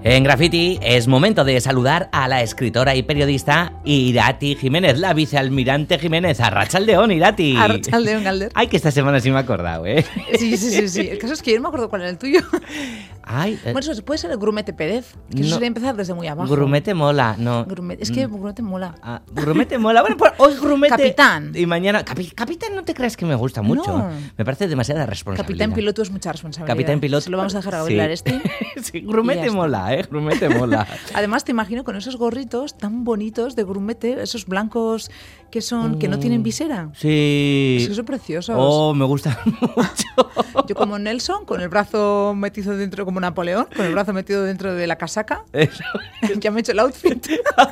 En Graffiti es momento de saludar a la escritora y periodista Irati Jiménez, la vicealmirante Jiménez. Arratsaldeon, Irati. Arratsaldeon, Galder. Ay, que esta semana sí me he acordado, ¿eh? Sí. El caso es que yo no me acuerdo cuál era el tuyo. Ay, bueno, eso puede ser el Grumete Pérez, que eso sería empezar desde muy abajo. Grumete mola, no. Es que Grumete mola. Grumete mola. Bueno, pues hoy Grumete... Capitán. Y mañana... Capitán no te creas que me gusta mucho. No. Me parece demasiada responsabilidad. Capitán piloto es mucha responsabilidad. Capitán piloto... Se lo vamos a dejar a bailar Sí, Grumete mola, Grumete mola. Además, te imagino con esos gorritos tan bonitos de grumete, esos blancos que no tienen visera. Sí. Esos son preciosos. Oh, me gustan mucho. Yo como Nelson, con el brazo metido dentro, como Napoleón, con el brazo metido dentro de la casaca. Eso. Ya me he hecho el outfit.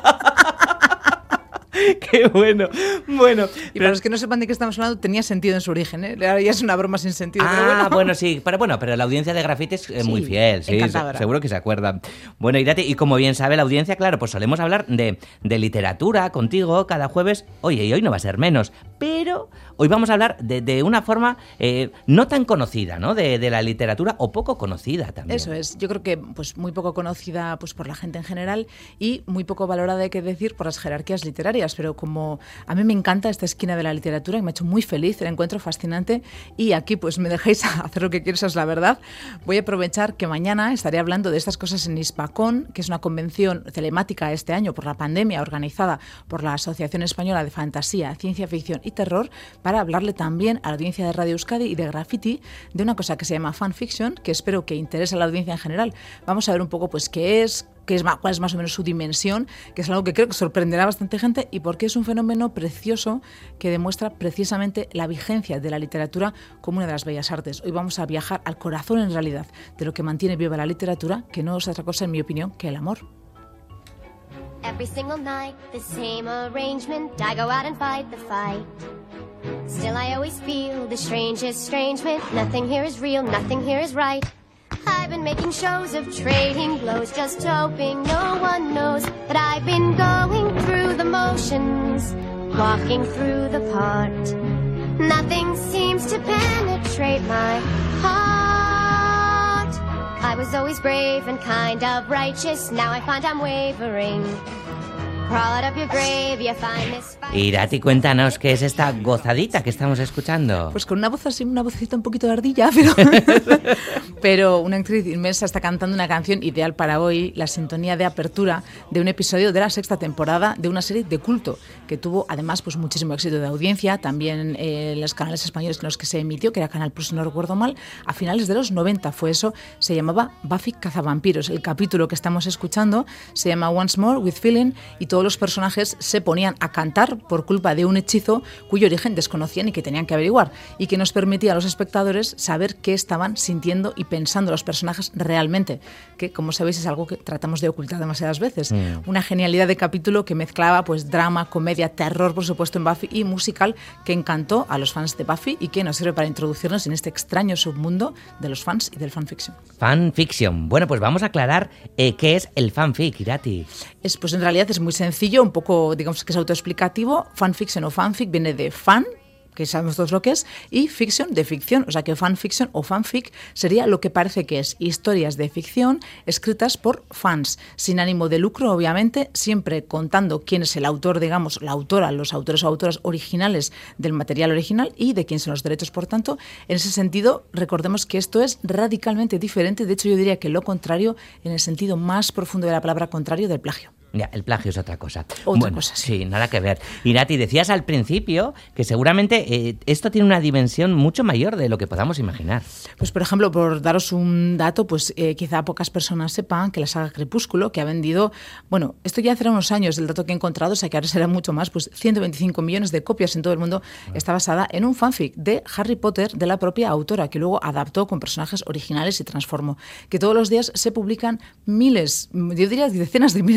¡Qué bueno! Bueno, y para los que no sepan de qué estamos hablando, tenía sentido en su origen, ¿eh? Ahora ya es una broma sin sentido. Bueno, sí. Pero la audiencia de Graffiti es muy fiel. Sí, seguro que se acuerdan. Bueno, Irati, y como bien sabe la audiencia, claro, pues solemos hablar de literatura contigo cada jueves. Oye, y hoy no va a ser menos. Pero hoy vamos a hablar de una forma no tan conocida, ¿no? De la literatura, o poco conocida también. Eso es. Yo creo que pues muy poco conocida pues por la gente en general y muy poco valorada, hay que decir, por las jerarquías literarias. Pero como a mí me encanta esta esquina de la literatura y me ha hecho muy feliz, el encuentro fascinante, y aquí pues me dejáis hacer lo que quiero, esa es la verdad, voy a aprovechar que mañana estaré hablando de estas cosas en Hispacón, que es una convención telemática este año por la pandemia organizada por la Asociación Española de Fantasía, Ciencia Ficción y Terror, para hablarle también a la audiencia de Radio Euskadi y de Graffiti de una cosa que se llama fanfiction, que espero que interese a la audiencia en general. Vamos a ver un poco pues cuál es más o menos su dimensión, que es algo que creo que sorprenderá a bastante gente, y porque es un fenómeno precioso que demuestra precisamente la vigencia de la literatura como una de las bellas artes. Hoy vamos a viajar al corazón, en realidad, de lo que mantiene viva la literatura, que no es otra cosa, en mi opinión, que el amor. Every single night, the same arrangement. I go out and fight the fight. Still I always feel the strangest estrangement. Nothing here is real, nothing here is right. I've been making shows of trading blows, just hoping no one knows that I've been going through the motions, walking through the part. Nothing seems to penetrate my heart. I was always brave and kind of righteous, now I find I'm wavering. Irati, cuéntanos qué es esta gozadita que estamos escuchando. Pues con una voz así, una vocecita un poquito de ardilla, pero una actriz inmensa está cantando una canción ideal para hoy, la sintonía de apertura de un episodio de la 6ª temporada de una serie de culto que tuvo además pues muchísimo éxito de audiencia, también en los canales españoles en los que se emitió, que era Canal Plus, si no recuerdo mal, a finales de los 90 fue eso, se llamaba Buffy Cazavampiros. El capítulo que estamos escuchando se llama Once More with Feeling, y todos los personajes se ponían a cantar por culpa de un hechizo cuyo origen desconocían y que tenían que averiguar, y que nos permitía a los espectadores saber qué estaban sintiendo y pensando los personajes realmente, que como sabéis es algo que tratamos de ocultar demasiadas veces. Una genialidad de capítulo que mezclaba pues drama, comedia, terror, por supuesto, en Buffy, y musical, que encantó a los fans de Buffy y que nos sirve para introducirnos en este extraño submundo de los fans y del fanfiction. Fanfiction. Bueno, pues vamos a aclarar qué es el fanfic, Irati. Pues en realidad es muy sencillo, un poco, digamos que es autoexplicativo. Fanfiction o fanfic viene de fan, que sabemos todos lo que es, y fiction, de ficción, o sea que fanfiction o fanfic sería lo que parece que es, historias de ficción escritas por fans, sin ánimo de lucro, obviamente, siempre contando quién es el autor, digamos, la autora, los autores o autoras originales del material original y de quién son los derechos, por tanto. En ese sentido, recordemos que esto es radicalmente diferente, de hecho yo diría que lo contrario, en el sentido más profundo de la palabra contrario, del plagio. Ya, el plagio es otra cosa. Otra cosa, sí, nada que ver. Irati, decías al principio que seguramente esto tiene una dimensión mucho mayor de lo que podamos imaginar. Pues, por ejemplo, por daros un dato, pues quizá pocas personas sepan que la saga Crepúsculo, que ha vendido, bueno, esto ya hace unos años, el dato que he encontrado, o sea que ahora será mucho más, pues 125 millones de copias en todo el mundo, está basada en un fanfic de Harry Potter de la propia autora, que luego adaptó con personajes originales y transformó. Que todos los días se publican miles, yo diría decenas de miles quizá de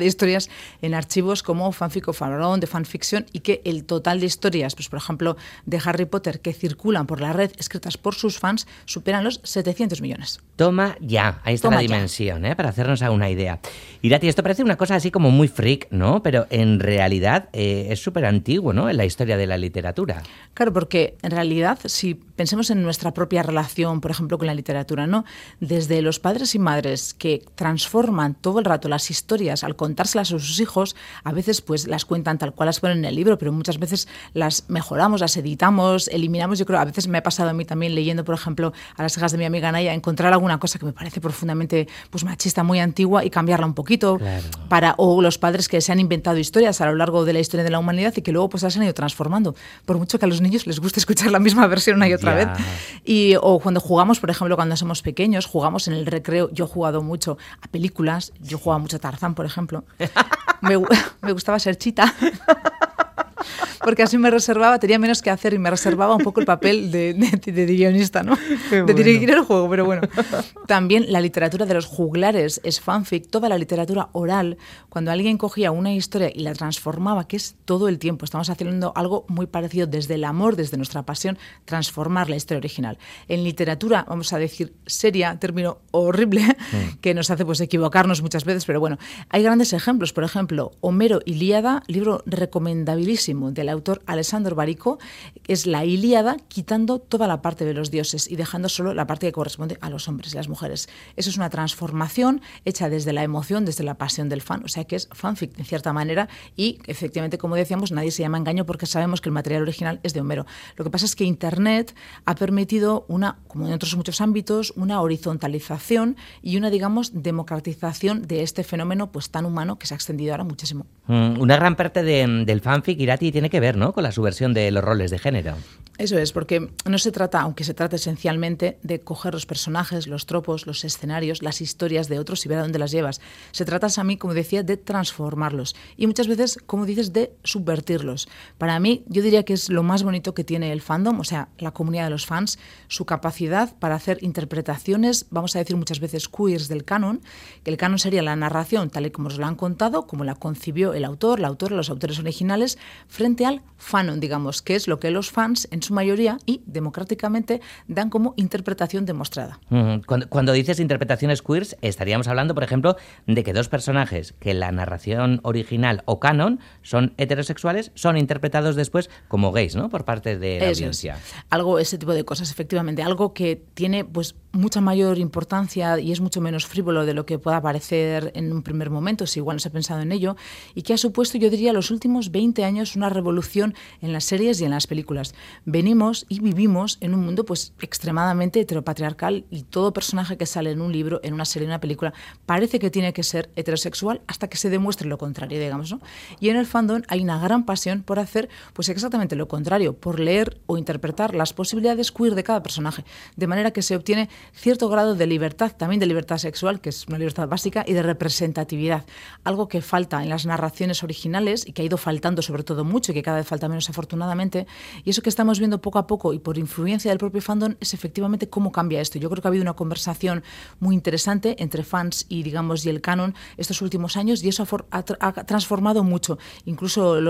historias en archivos como Fanfic of Our Own, de fanfiction, y que el total de historias, pues por ejemplo, de Harry Potter que circulan por la red, escritas por sus fans, superan los 700 millones. Toma ya, ahí está la dimensión, para hacernos a una idea. Irati, esto parece una cosa así como muy freak, ¿no? Pero en realidad es súper antiguo, ¿no? En la historia de la literatura. Claro, porque en realidad, si pensemos en nuestra propia relación, por ejemplo, con la literatura, ¿no? Desde los padres y madres que transforman todo el rato las historias al contárselas a sus hijos, a veces pues las cuentan tal cual las ponen en el libro, pero muchas veces las mejoramos, las editamos, eliminamos. Yo creo, a veces me ha pasado a mí también leyendo, por ejemplo, a las hijas de mi amiga Naya, encontrar alguna cosa que me parece profundamente pues machista, muy antigua, y cambiarla un poquito. Claro. O los padres que se han inventado historias a lo largo de la historia de la humanidad y que luego pues las han ido transformando. Por mucho que a los niños les guste escuchar la misma versión una y otra vez. O cuando jugamos, por ejemplo, cuando somos pequeños, jugamos en el recreo. Yo he jugado mucho a películas. Yo jugaba mucho a Tarzán, por ejemplo. Me gustaba ser Chita. Porque así me reservaba, tenía menos que hacer y me reservaba un poco el papel de guionista, ¿no? De dirigir el juego, pero bueno. También la literatura de los juglares es fanfic, toda la literatura oral, cuando alguien cogía una historia y la transformaba, que es todo el tiempo. Estamos haciendo algo muy parecido desde el amor, desde nuestra pasión, transformar la historia original. En literatura, vamos a decir seria, término horrible, que nos hace pues equivocarnos muchas veces, pero bueno, hay grandes ejemplos. Por ejemplo, Homero, Ilíada, libro recomendabilísimo del autor Alessandro Barico, es la Ilíada quitando toda la parte de los dioses y dejando solo la parte que corresponde a los hombres y las mujeres. Eso es una transformación hecha desde la emoción, desde la pasión del fan, o sea que es fanfic en cierta manera, y efectivamente, como decíamos, nadie se llama engaño porque sabemos que el material original es de Homero. Lo que pasa es que Internet ha permitido como en otros muchos ámbitos, una horizontalización y una, digamos, democratización de este fenómeno pues tan humano que se ha extendido ahora muchísimo. Una gran parte del fanfic, Irati, tiene que ver, ¿no?, con la subversión de los roles de género. Eso es, porque no se trata, aunque se trata esencialmente de coger los personajes, los tropos, los escenarios, las historias de otros y ver a dónde las llevas. Se trata, a mí, como decía, de transformarlos y muchas veces, como dices, de subvertirlos. Para mí, yo diría que es lo más bonito que tiene el fandom, o sea, la comunidad de los fans, su capacidad para hacer interpretaciones, vamos a decir muchas veces queers del canon, que el canon sería la narración tal y como nos lo han contado, como la concibió el autor, la autora, los autores originales, frente al fanon, digamos, que es lo que los fans, en su mayoría y democráticamente, dan como interpretación demostrada. Cuando dices interpretaciones queers, estaríamos hablando, por ejemplo, de que dos personajes que la narración original o canon son heterosexuales, son interpretados después como gays, ¿no?, por parte de la audiencia. Ese tipo de cosas, efectivamente. Algo que tiene pues mucha mayor importancia y es mucho menos frívolo de lo que pueda parecer en un primer momento, si igual no se ha pensado en ello, y que ha supuesto, yo diría, los últimos 20 años una revolución en las series y en las películas. Venimos y vivimos en un mundo pues extremadamente heteropatriarcal y todo personaje que sale en un libro, en una serie, en una película, parece que tiene que ser heterosexual hasta que se demuestre lo contrario, digamos, ¿no? Y en el fandom hay una gran pasión por hacer pues exactamente lo contrario, por leer o interpretar las posibilidades queer de cada personaje, de manera que se obtiene cierto grado de libertad, también de libertad sexual, que es una libertad básica, y de representatividad, algo que falta en las narraciones originales y que ha ido faltando sobre todo mucho y que cada vez falta menos, afortunadamente. Y eso que estamos viendo poco a poco y por influencia del propio fandom es efectivamente cómo cambia esto. Yo creo que ha habido una conversación muy interesante entre fans y, digamos, y el canon estos últimos años, y eso ha transformado mucho, incluso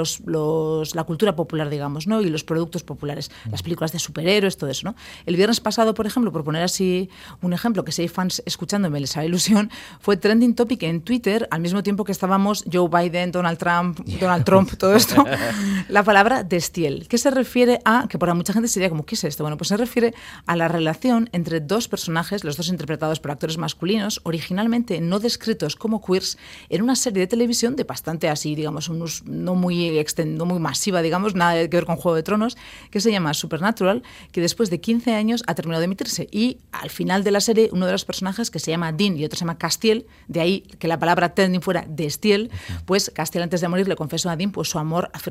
la cultura popular, digamos, ¿no?, y los productos populares, las películas de superhéroes, todo eso, ¿no? El viernes pasado, por ejemplo, por poner así un ejemplo, que si hay fans escuchándome les hará ilusión, fue trending topic en Twitter, al mismo tiempo que estábamos Joe Biden, Donald Trump, todo esto, la palabra destiel, que se refiere a, que para mucha gente sería como, ¿qué es esto? Bueno, pues se refiere a la relación entre dos personajes, los dos interpretados por actores masculinos, originalmente no descritos como queers, en una serie de televisión de bastante así, digamos, no muy masiva, digamos, nada que ver con Juego de Tronos, que se llama Supernatural, que después de 15 años ha terminado de emitirse, y al final de la serie uno de los personajes, que se llama Dean y otro se llama Castiel, de ahí que la palabra trending fuera destiel, pues Castiel, antes de morir, le confesó a Dean pues su amor, afirmando así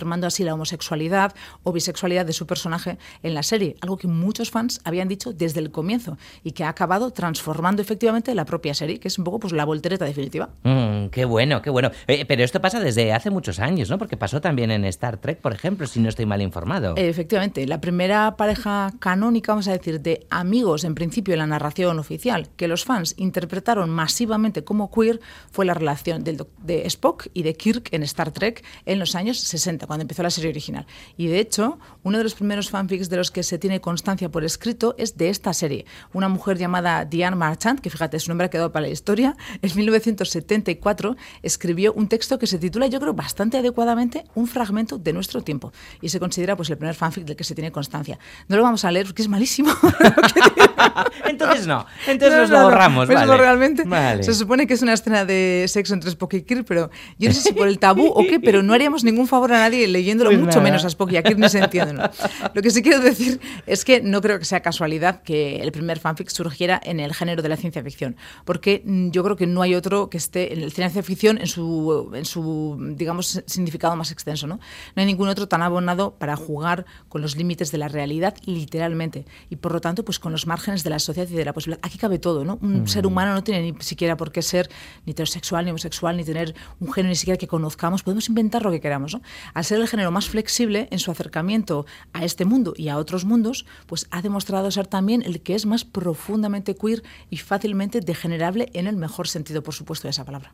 la homosexualidad o bisexualidad de su personaje en la serie, algo que muchos fans habían dicho desde el comienzo y que ha acabado transformando efectivamente la propia serie, que es un poco pues la voltereta definitiva. Qué bueno, qué bueno. Pero esto pasa desde hace muchos años, ¿no? Porque pasó también en Star Trek, por ejemplo, si no estoy mal informado. Efectivamente, la primera pareja canónica, vamos a decir, de amigos en principio en la narración oficial, que los fans interpretaron masivamente como queer, fue la relación de Spock y de Kirk en Star Trek en los años 60, cuando empezó la serie original. Y de hecho, uno de los primeros fanfics de los que se tiene constancia por escrito es de esta serie. Una mujer llamada Diane Marchand, que fíjate, su nombre ha quedado para la historia, en 1974 escribió un texto que se titula, yo creo, bastante adecuadamente, Un fragmento de nuestro tiempo. Y se considera pues el primer fanfic del que se tiene constancia. No lo vamos a leer porque es malísimo. Entonces nos lo borramos, ¿ves? Vale. Realmente Vale. se supone que es una escena de sexo entre Spock y Kirk, pero yo no sé si por el tabú o qué, pero no haríamos ningún favor a nadie leyéndolo, Pues mucho nada. menos a Spock y a Kirk ni se entiende, ¿no? Lo que sí quiero decir es que no creo que sea casualidad que el primer fanfic surgiera en el género de la ciencia ficción, porque yo creo que no hay otro que esté en el ciencia ficción en su digamos, significado más extenso, ¿no? No hay ningún otro tan abonado para jugar con los límites de la realidad, literalmente, y por lo tanto, pues con los márgenes de la sociedad y de la posibilidad. Aquí cabe todo, ¿no? Un ser humano no tiene ni siquiera por qué ser ni heterosexual, ni homosexual, ni tener un género ni siquiera que conozcamos. Podemos inventar lo que queramos, ¿no? Al ser el género más flexible en su acercamiento a este mundo y a otros mundos, pues ha demostrado ser también el que es más profundamente queer y fácilmente degenerable en el mejor sentido, por supuesto, de esa palabra.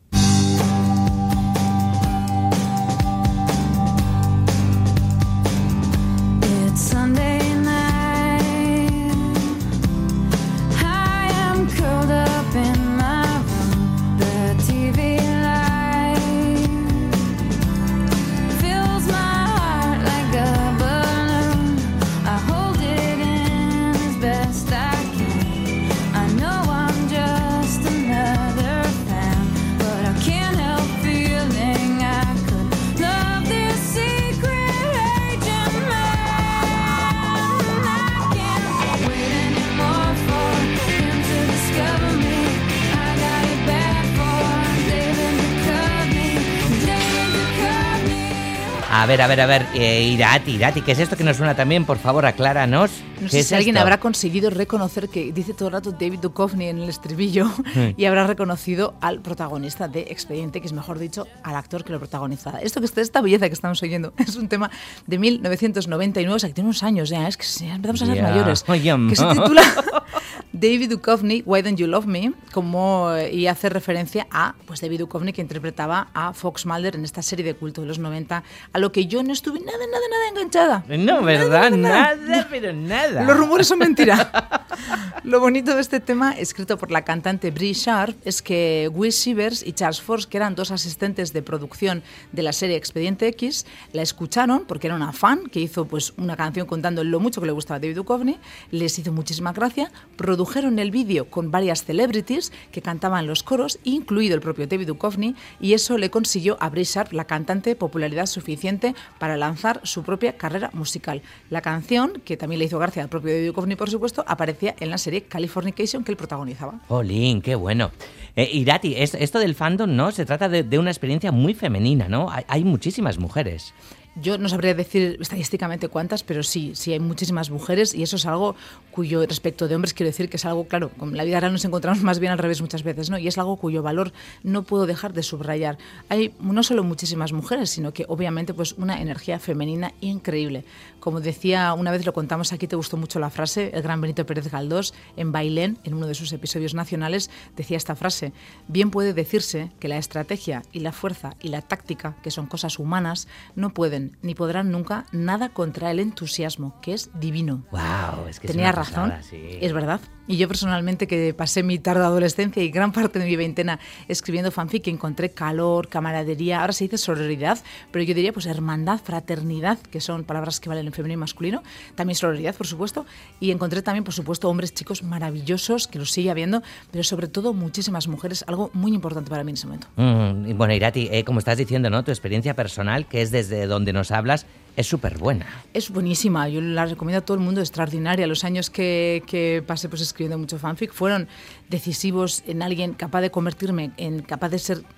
Sunday night, I am curled up in my room. The TV light fills my heart like a balloon. I hold it in as best I can. I know I'm just another fan, but I can't help feeling I could love this secret agent man. A ver, Irati, ¿qué es esto que nos suena también? Por favor, acláranos. No sé si alguien habrá conseguido reconocer que dice todo el rato David Duchovny en el estribillo y habrá reconocido al protagonista de Expediente, que es mejor dicho, al actor que lo protagoniza. Esta belleza que estamos oyendo es un tema de 1999, o sea, que tiene unos años ya, es que ya empezamos a ser mayores, que se titula David Duchovny, Why Don't You Love Me, y hace referencia a pues David Duchovny, que interpretaba a Fox Mulder en esta serie de culto de los 90, a lo que yo no estuve nada enganchada. No, ¿verdad? Nada, pero nada. Los rumores son mentira. Lo bonito de este tema, escrito por la cantante Bree Sharp, es que Will Shivers y Charles Force, que eran dos asistentes de producción de la serie Expediente X, la escucharon porque era una fan que hizo pues una canción contando lo mucho que le gustaba a David Duchovny, les hizo muchísima gracia, produjeron el vídeo con varias celebrities que cantaban los coros, incluido el propio David Duchovny, y eso le consiguió a Bree Sharp, la cantante, popularidad suficiente para lanzar su propia carrera musical. La canción, que también le hizo gracia al propio David Duchovny, por supuesto, aparecía en la serie Californication que él protagonizaba. Jolín, qué bueno. Irati, esto del fandom, ¿no? Se trata de una experiencia muy femenina, ¿no? Hay muchísimas mujeres. Yo no sabría decir estadísticamente cuántas, pero sí hay muchísimas mujeres, y eso es algo cuyo, respecto de hombres, quiero decir que es algo, claro, con la vida real nos encontramos más bien al revés muchas veces, ¿no? Y es algo cuyo valor no puedo dejar de subrayar. Hay no solo muchísimas mujeres, sino que obviamente pues una energía femenina increíble. Como decía, una vez lo contamos aquí, te gustó mucho la frase, el gran Benito Pérez Galdós, en Bailén, en uno de sus episodios nacionales, decía esta frase: bien puede decirse que la estrategia y la fuerza y la táctica, que son cosas humanas, no pueden ni podrán nunca nada contra el entusiasmo, que es divino. Wow, es que tenía es una razón, pasada, sí. Es verdad. Y yo personalmente, que pasé mi tarde adolescencia y gran parte de mi veintena escribiendo fanfic, que encontré calor, camaradería, ahora se dice sororidad, pero yo diría pues hermandad, fraternidad, que son palabras que valen en femenino y masculino, también sororidad, por supuesto, y encontré también, por supuesto, hombres, chicos maravillosos, que los sigue habiendo, pero sobre todo muchísimas mujeres, algo muy importante para mí en ese momento. Bueno, Irati, como estás diciendo, ¿no? Tu experiencia personal, que es desde donde nos hablas, es súper buena. Es buenísima, yo la recomiendo a todo el mundo, extraordinaria. Los años que pasé pues escribiendo mucho fanfic fueron decisivos en alguien capaz de convertirme en capaz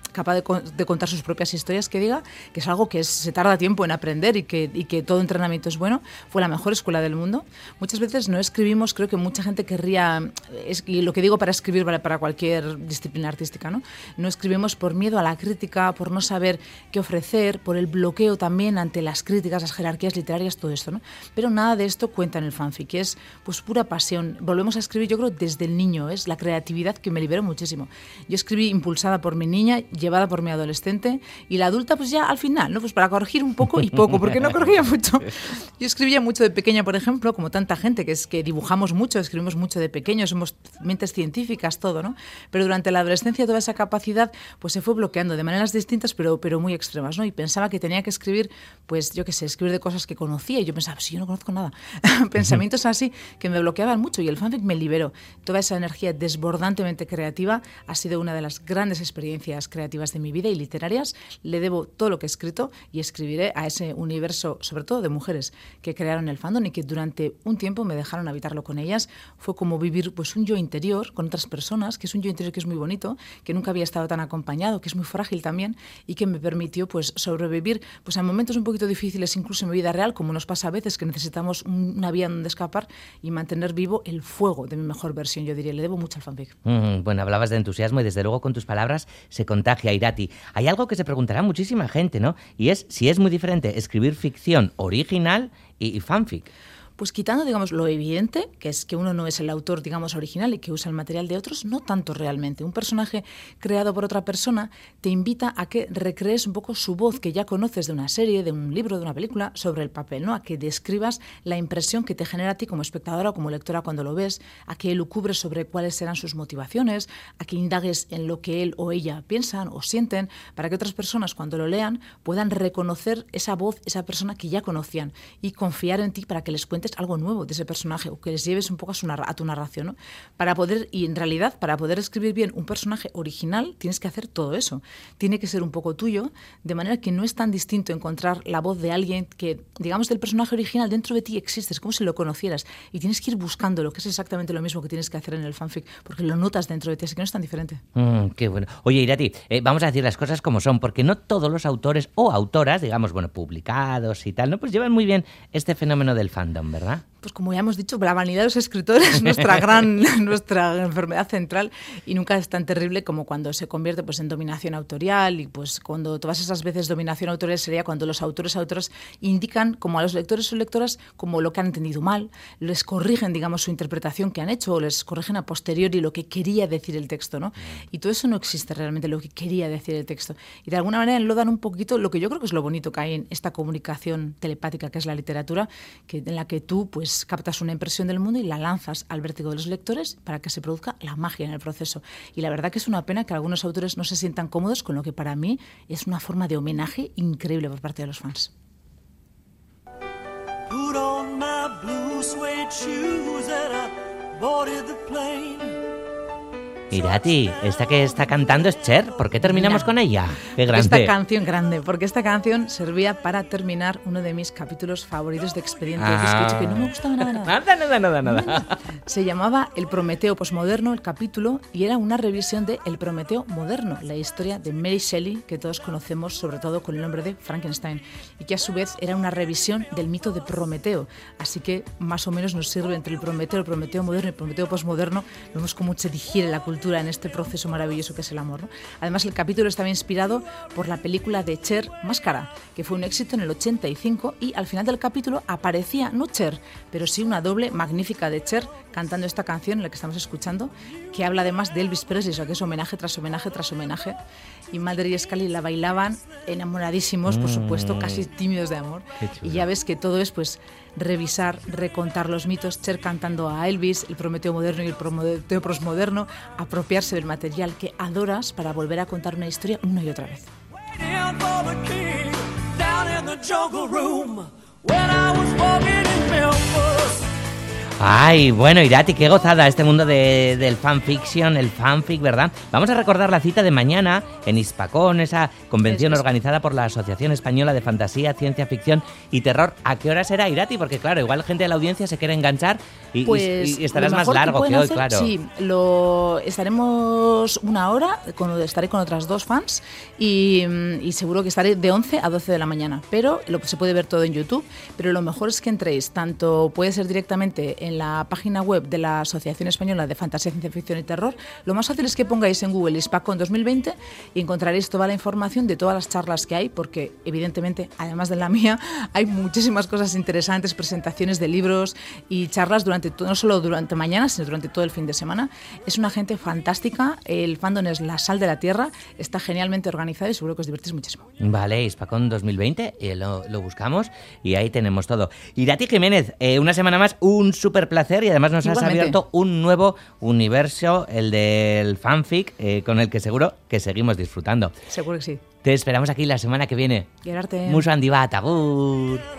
de contar sus propias historias, que diga que es algo que se tarda tiempo en aprender y que todo entrenamiento es bueno. Fue la mejor escuela del mundo. Muchas veces no escribimos, creo que mucha gente querría, y lo que digo para escribir vale para cualquier disciplina artística, no escribimos por miedo a la crítica, por no saber qué ofrecer, por el bloqueo también ante las críticas, las jerarquías literarias, todo esto, ¿no? Pero nada de esto cuenta en el fanfic, que es pues pura pasión. Volvemos a escribir, yo creo, desde el niño, es la creatividad que me liberó muchísimo. Yo escribí impulsada por mi niña, llevada por mi adolescente, y la adulta pues ya al final, ¿no? Pues para corregir un poco y poco, porque no corregía mucho. Yo escribía mucho de pequeña, por ejemplo, como tanta gente, que es que dibujamos mucho, escribimos mucho de pequeños, somos mentes científicas, todo, ¿no? Pero durante la adolescencia toda esa capacidad pues se fue bloqueando de maneras distintas, pero muy extremas, ¿no? Y pensaba que tenía que escribir, pues yo qué sé, escribir de cosas que conocía, y yo pensaba, pues yo no conozco nada. Pensamientos así que me bloqueaban mucho, y el fanfic me liberó. Toda esa energía desbordantemente creativa ha sido una de las grandes experiencias creativas de mi vida y literarias. Le debo todo lo que he escrito y escribiré a ese universo, sobre todo de mujeres que crearon el fandom y que durante un tiempo me dejaron habitarlo con ellas. Fue como vivir pues un yo interior con otras personas, que es un yo interior que es muy bonito, que nunca había estado tan acompañado, que es muy frágil también, y que me permitió pues sobrevivir pues a momentos un poquito difíciles incluso en mi vida real, como nos pasa a veces, que necesitamos una vía donde escapar y mantener vivo el fuego de mi mejor versión, yo diría. Le debo mucho al fanfic. Bueno, hablabas de entusiasmo y desde luego con tus palabras se contagia, Irati. Hay algo que se preguntará muchísima gente, ¿no? Y es si es muy diferente escribir ficción original y fanfic. Pues quitando, digamos, lo evidente, que es que uno no es el autor, digamos, original y que usa el material de otros, no tanto realmente. Un personaje creado por otra persona te invita a que recrees un poco su voz, que ya conoces de una serie, de un libro, de una película, sobre el papel, ¿no? A que describas la impresión que te genera a ti como espectadora o como lectora cuando lo ves, a que elucubres sobre cuáles serán sus motivaciones, a que indagues en lo que él o ella piensan o sienten, para que otras personas, cuando lo lean, puedan reconocer esa voz, esa persona que ya conocían, y confiar en ti para que les cuentes algo nuevo de ese personaje o que les lleves un poco a tu narración, ¿no? Y en realidad, para poder escribir bien un personaje original, tienes que hacer todo eso. Tiene que ser un poco tuyo, de manera que no es tan distinto encontrar la voz de alguien que, digamos, del personaje original dentro de ti existe, es como si lo conocieras, y tienes que ir buscándolo, que es exactamente lo mismo que tienes que hacer en el fanfic, porque lo notas dentro de ti, así que no es tan diferente. Qué bueno. Oye, Irati, vamos a decir las cosas como son, porque no todos los autores o autoras, digamos, bueno, publicados y tal, ¿no? Pues llevan muy bien este fenómeno del fandom, ¿verdad? Pues como ya hemos dicho, la vanidad de los escritores es nuestra enfermedad central, y nunca es tan terrible como cuando se convierte pues en dominación autorial, y pues cuando todas esas veces dominación autorial sería cuando los autores o autoras indican como a los lectores o lectoras como lo que han entendido mal, les corrigen, digamos, su interpretación que han hecho, o les corrigen a posteriori lo que quería decir el texto, ¿no? Y todo eso no existe realmente, lo que quería decir el texto. Y de alguna manera lo dan un poquito lo que yo creo que es lo bonito que hay en esta comunicación telepática que es la literatura, en la que tú pues captas una impresión del mundo y la lanzas al vértigo de los lectores para que se produzca la magia en el proceso. Y la verdad que es una pena que algunos autores no se sientan cómodos con lo que para mí es una forma de homenaje increíble por parte de los fans. Put on my blue suede shoes and I boarded the plane. Irati, esta que está cantando es Cher. ¿Por qué terminamos con ella? ¡Qué grande! Porque esta canción servía para terminar uno de mis capítulos favoritos de Expediente X, que no me gustaba nada. Se llamaba El Prometeo Postmoderno, el capítulo, y era una revisión de El Prometeo Moderno, la historia de Mary Shelley, que todos conocemos sobre todo con el nombre de Frankenstein, y que a su vez era una revisión del mito de Prometeo. Así que más o menos nos sirve entre el Prometeo moderno y el Prometeo postmoderno. Vemos cómo se digiere la cultura en este proceso maravilloso que es el amor, ¿no? Además, el capítulo estaba inspirado por la película de Cher, Máscara, que fue un éxito en el 85, y al final del capítulo aparecía, no Cher, pero sí una doble magnífica de Cher cantando esta canción en la que estamos escuchando, que habla además de Elvis Presley, o sea, que es homenaje tras homenaje tras homenaje. Y Mulder y Scully la bailaban enamoradísimos, por supuesto, casi tímidos de amor. Y ya ves que todo es pues revisar, recontar los mitos, Cher cantando a Elvis, el Prometeo moderno y el Prometeo postmoderno, apropiarse del material que adoras para volver a contar una historia una y otra vez. Ay, bueno, Irati, qué gozada este mundo del fanfiction, el fanfic, ¿verdad? Vamos a recordar la cita de mañana en Hispacón, esa convención organizada por la Asociación Española de Fantasía, Ciencia Ficción y Terror. ¿A qué hora será, Irati? Porque claro, igual gente de la audiencia se quiere enganchar y estarás más largo que hoy, claro. Sí, estaremos una hora, estaré con otras 2 fans y seguro que estaré de 11 a 12 de la mañana, pero se puede ver todo en YouTube, pero lo mejor es que entréis, tanto puede ser directamente en la página web de la Asociación Española de Fantasía, Ciencia Ficción y Terror. Lo más fácil es que pongáis en Google Hispacón 2020 y encontraréis toda la información de todas las charlas que hay, porque evidentemente, además de la mía, hay muchísimas cosas interesantes, presentaciones de libros y charlas no solo durante mañana, sino durante todo el fin de semana. Es una gente fantástica, el fandom es la sal de la tierra, está genialmente organizado y seguro que os divertís muchísimo. Vale, Hispacón 2020, lo buscamos y ahí tenemos todo. Irati Jiménez, una semana más, un súper placer y además nos has abierto un nuevo universo, el del fanfic, con el que seguro que seguimos disfrutando. Seguro que sí. Te esperamos aquí la semana que viene. Gerarte. Mucho handi bat, agur.